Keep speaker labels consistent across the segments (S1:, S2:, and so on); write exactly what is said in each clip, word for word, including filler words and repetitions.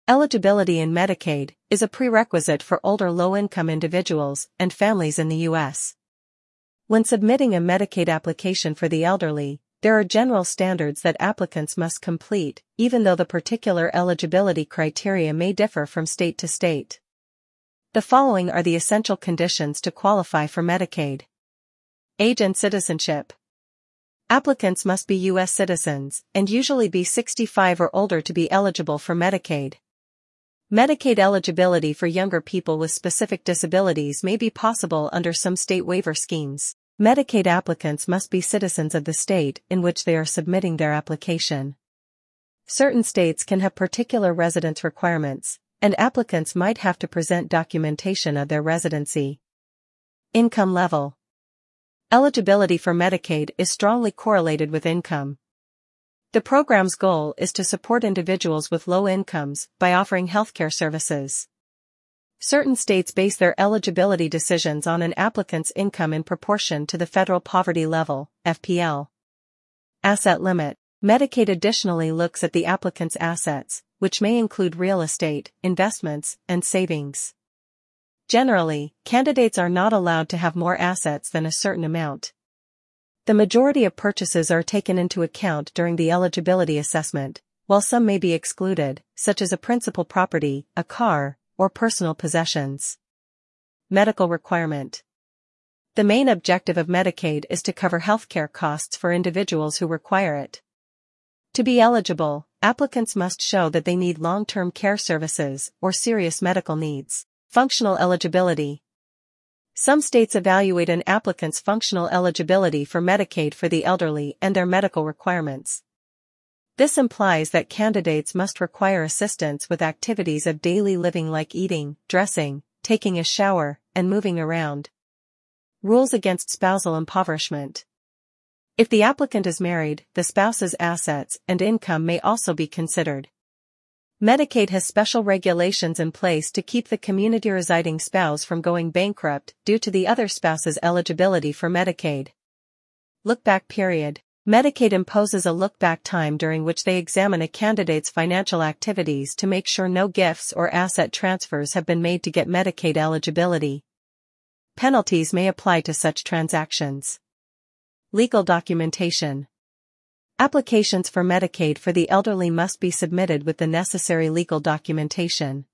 S1: Eligibility in Medicaid is a prerequisite for older low-income individuals and families in the U S. When submitting a Medicaid application for the elderly, there are general standards that applicants must complete, even though the particular eligibility criteria may differ from state to state. The following are the essential conditions to qualify for Medicaid. Age and citizenship. Applicants must be U S citizens and usually be sixty-five or older to be eligible for Medicaid. Medicaid eligibility for younger people with specific disabilities may be possible under some state waiver schemes. Medicaid applicants must be citizens of the state in which they are submitting their application. Certain states can have particular residence requirements, and applicants might have to present documentation of their residency. Income level. Eligibility for Medicaid is strongly correlated with income. The program's goal is to support individuals with low incomes by offering healthcare services. Certain states base their eligibility decisions on an applicant's income in proportion to the federal poverty level, F P L. Asset limit. Medicaid additionally looks at the applicant's assets, which may include real estate, investments, and savings. Generally, candidates are not allowed to have more assets than a certain amount. The majority of purchases are taken into account during the eligibility assessment, while some may be excluded, such as a principal property, a car, or personal possessions. Medical requirement. The main objective of Medicaid is to cover healthcare costs for individuals who require it. To be eligible, applicants must show that they need long-term care services or serious medical needs. Functional eligibility. Some states evaluate an applicant's functional eligibility for Medicaid for the elderly and their medical requirements. This implies that candidates must require assistance with activities of daily living like eating, dressing, taking a shower, and moving around. Rules against spousal impoverishment. If the applicant is married, the spouse's assets and income may also be considered. Medicaid has special regulations in place to keep the community-residing spouse from going bankrupt due to the other spouse's eligibility for Medicaid. Look-back period. Medicaid imposes a look-back time during which they examine a candidate's financial activities to make sure no gifts or asset transfers have been made to get Medicaid eligibility. Penalties may apply to such transactions. Legal documentation. Applications for Medicaid for the elderly must be submitted with the necessary legal documentation.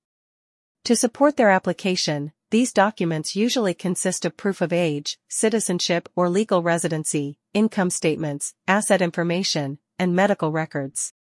S1: To support their application, these documents usually consist of proof of age, citizenship or legal residency, income statements, asset information, and medical records.